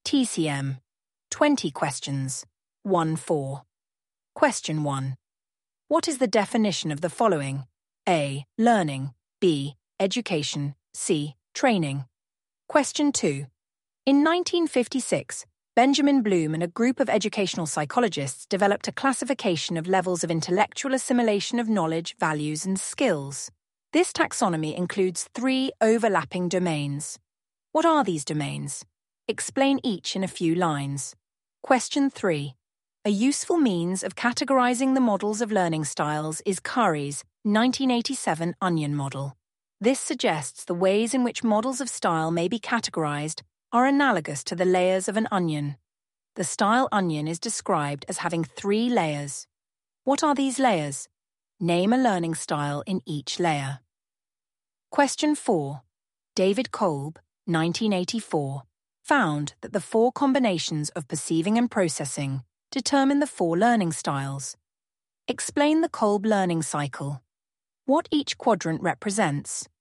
TCM. 20 questions. 1-4. Question 1. What is the definition of the following? A. Learning. B. Education. C. Training. Question 2. In 1956, Benjamin Bloom and a group of educational psychologists developed a classification of levels of intellectual assimilation of knowledge, values, and skills. This taxonomy includes 3 overlapping domains. What are these domains? Explain each in a few lines. Question 3. A useful means of categorizing the models of learning styles is Curry's 1987 onion model. This suggests the ways in which models of style may be categorized are analogous to the layers of an onion. The style onion is described as having 3 layers. What are these layers? Name a learning style in each layer. Question 4. David Kolb, 1984, found that the 4 combinations of perceiving and processing determine the 4 learning styles. Explain the Kolb learning cycle. What each quadrant represents.